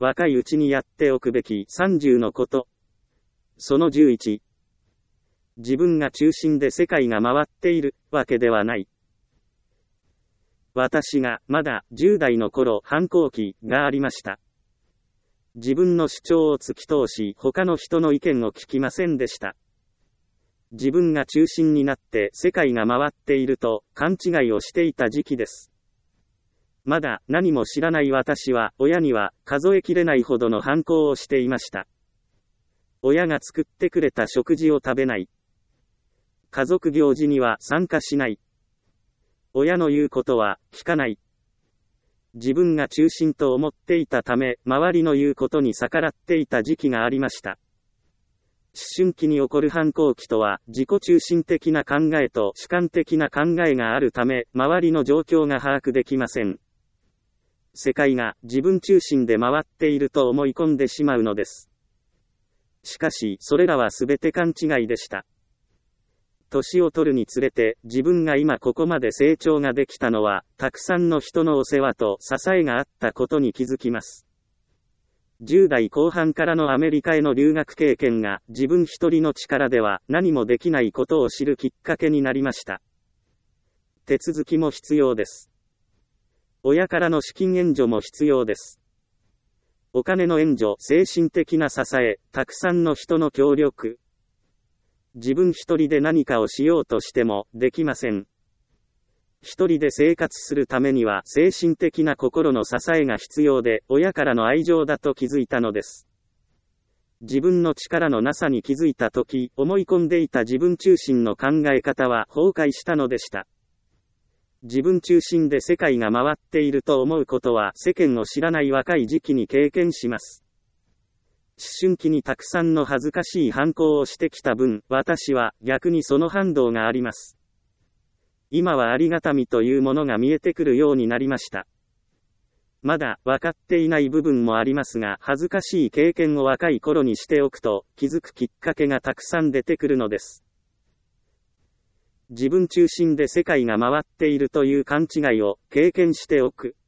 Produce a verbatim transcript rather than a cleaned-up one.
若いうちにやっておくべきさんじゅうのこと。そのじゅういち。自分が中心で世界が回っているわけではない。私がまだじゅう代の頃反抗期がありました。自分の主張を突き通し他の人の意見を聞きませんでした。自分が中心になって世界が回っていると勘違いをしていた時期です。まだ何も知らない私は親には数えきれないほどの反抗をしていました。親が作ってくれた食事を食べない。家族行事には参加しない。親の言うことは聞かない。自分が中心と思っていたため、周りの言うことに逆らっていた時期がありました。思春期に起こる反抗期とは、自己中心的な考えと主観的な考えがあるため、周りの状況が把握できません。世界が自分中心で回っていると思い込んでしまうのです。しかし、それらはすべて勘違いでした。年を取るにつれて、自分が今ここまで成長ができたのは、たくさんの人のお世話と支えがあったことに気づきます。じゅう代後半からのアメリカへの留学経験が、自分一人の力では何もできないことを知るきっかけになりました。手続きも必要です。親からの資金援助も必要です。お金の援助、精神的な支え、たくさんの人の協力。自分一人で何かをしようとしてもできません。一人で生活するためには精神的な心の支えが必要で、親からの愛情だと気づいたのです。自分の力のなさに気づいたとき、思い込んでいた自分中心の考え方は崩壊したのでした。自分中心で世界が回っていると思うことは世間を知らない若い時期に経験します。思春期にたくさんの恥ずかしい反抗をしてきた分、私は逆にその反動があります。今はありがたみというものが見えてくるようになりました。まだ分かっていない部分もありますが、恥ずかしい経験を若い頃にしておくと、気づくきっかけがたくさん出てくるのです。自分中心で世界が回っているという勘違いを経験しておく。